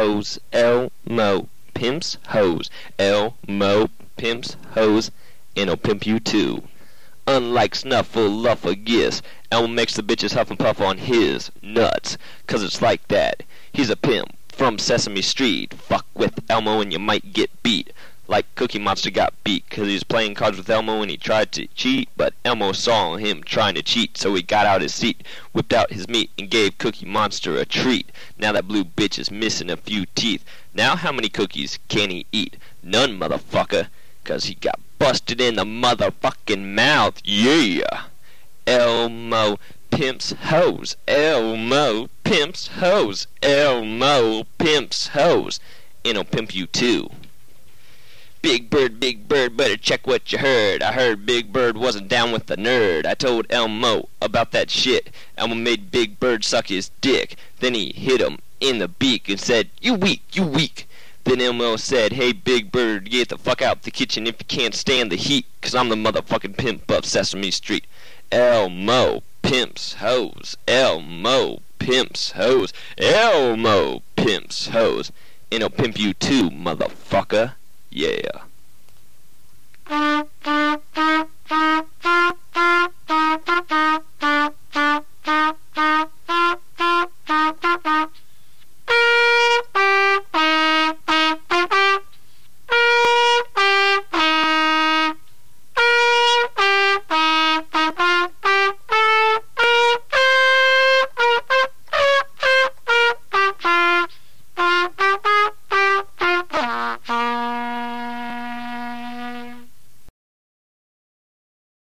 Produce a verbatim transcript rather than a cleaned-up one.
hoes. Elmo pimps hoes. Elmo pimps hoes, and he'll pimp you too. Unlike Snuffleupagus, Elmo makes the bitches huff and puff on his nuts, 'cause it's like that. He's a pimp from Sesame Street. Fuck with Elmo and you might get beat. Like Cookie Monster got beat 'cause he was playing cards with Elmo and he tried to cheat, but Elmo saw him trying to cheat, so he got out his seat, whipped out his meat, and gave Cookie Monster a treat. Now that blue bitch is missing a few teeth. Now how many cookies can he eat? None, motherfucker, 'cause he got busted in the motherfucking mouth. Yeah! Elmo pimps hoes. Elmo pimps hoes. Elmo pimps hoes, and he'll pimp you too. Big Bird, Big Bird, better check what you heard. I heard Big Bird wasn't down with the nerd. I told Elmo about that shit. Elmo made Big Bird suck his dick. Then he hit him in the beak and said, "You weak, you weak." Then Elmo said, "Hey Big Bird, get the fuck out the kitchen if you can't stand the heat, 'cause I'm the motherfucking pimp of Sesame Street." Elmo pimps hoes. Elmo pimps hoes. Elmo pimps hoes, and he'll pimp you too, motherfucker. Yeah.